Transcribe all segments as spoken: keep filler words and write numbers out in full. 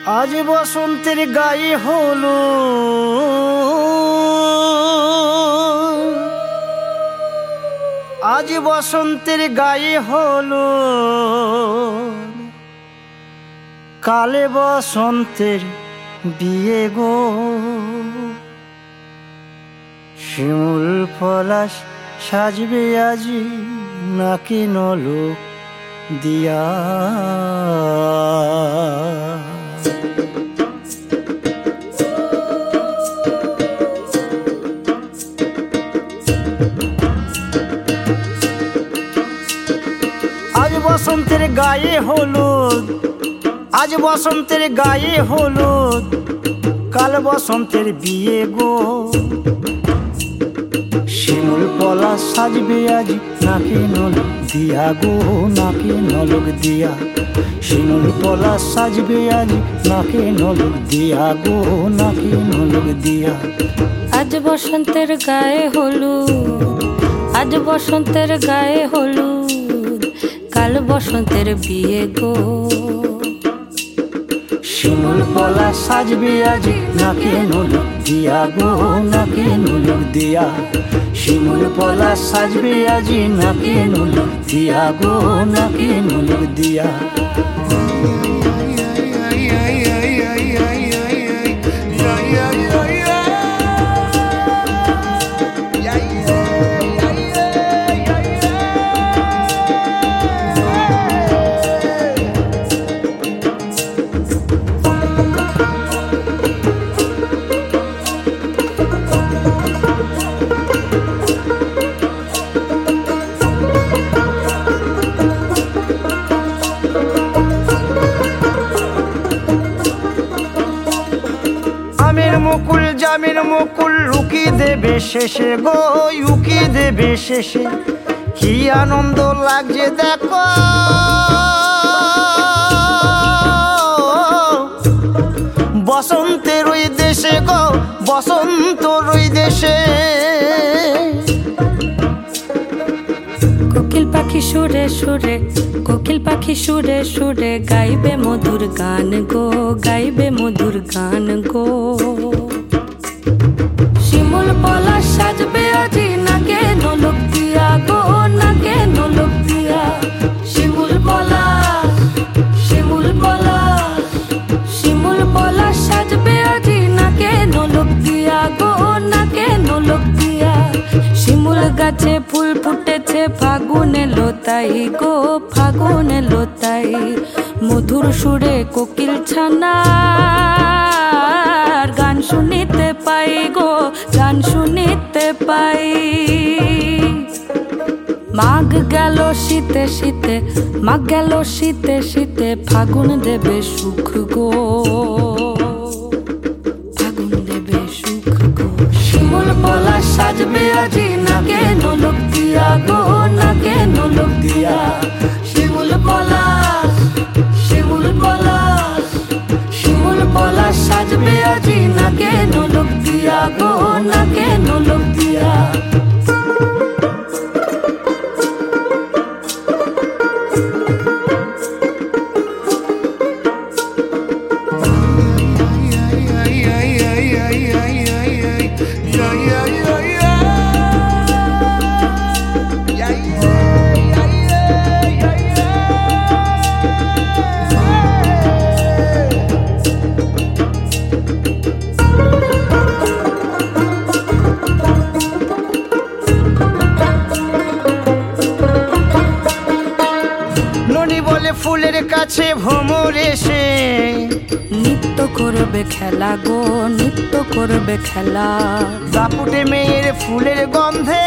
আজ বসন্তের গায়ে হলো আজ বসন্তের গায়ে হলো কালে বসন্তের বিয়ে গো। শিমুল পলাশ সাজবে আজি নাকি নলক দিয়া। আজ বসন্তের গায়ে হলুদ আজ বসন্তের গায়ে হলুদ কাল বসন্তের বিয়ে গো। শিমুল পলাশ সাজবে আজ নাকি নলক দিয়া গো, নাকি নলক দিয়া। শিমুল পলাশ সাজবে আজ নাকি নলক দিয়া গো, নাকি নলক দিয়া। আজ বসন্তের গায়ে হলুদ আজ বসন্তের গায়ে হলুদ কাল বসন্তের বিয়ে গো। শিমুল পলাশ সাজবে আজ নাকি নলক দিয়া গো, নাকি নলক দিয়া। শিমুল পলাশ সাজবে আজ নাকি নলক দিয়া গো, নাকি নলক দিয়া। আমের মুকুল জামের মুকুল লুকি দেবে শেষে গো, উকি দেবে শেষে। কি আনন্দ লাগছে দেখো বসন্তের ওই দেশে গো, বসন্তর ওই দেশে। কোকিল পাখি সুরে সুরে কোকিল পাখি সুরে সুরে গাইবে মধুর গান গো, গাইবে মধুর গান গো। শিমুল পলাশ সাজবে আজি নাকে নলক দিয়া গো, নাকে নলক দিয়া। শিমুল পলাশ শিমুল পলাশ শিমুল পলাশ সাজবে আজি নাকে নলক দিয়া গো, নাকে নলক দিয়া। শিমুল গাছে ফুল ফুটেছে ফাগুন এলো তাই গো, ফাগুন এলো তাই। মধুর সুরে কোকিল ছানার গান শুনিতে পাই গো, গান শুনিতে পাই। মাঘ গেল শীতে শীতে মাঘ গেল শীতে শীতে ফাগুন দেবে সুখ গো, ফাগুন দেবে সুখ গো। শিমুল পলাশ সাজবে আজি নাকে নলক দিয়া গো, নাকে নলক দিয়া। শিমুল পলাশ শিমুল পলাশ শিমুল পলাশ সাজবে আজি নাকে নলক দিয়া গো, নাকে নলক দিয়া। ফুলের কাছে ভ্রমর এসে নৃত্য করবে খেলা গো, নৃত্য করবে খেলা। দাপুটে মেয়ের ফুলের গন্ধে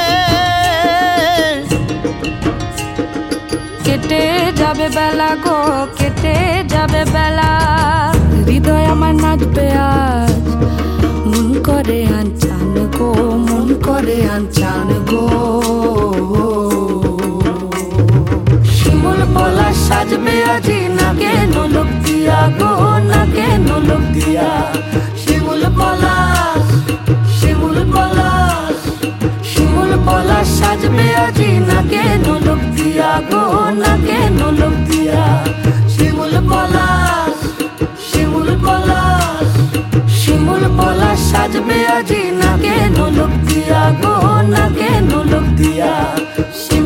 কেটে যাবে বেলা গো, কেটে যাবে বেলা। হৃদয় আমার নাচবে আজ মন করে আনচান গো, মন করে আনচান গো। শিমুল পলাশ সাজবে আজি নাকে নলক দিয়া গো, নাকে নলক দিয়া। শিমুল পলাশ শিমুল পলাশ শিমুল পলাশ সাজবে আজি নাকে নলক দিয়া গো, নাকে নলক দিয়া। শিমুল পলাশ শিমুল সাজবে আজি নাকে নোলক দিয়া গো নাকে নোলক দিয়া।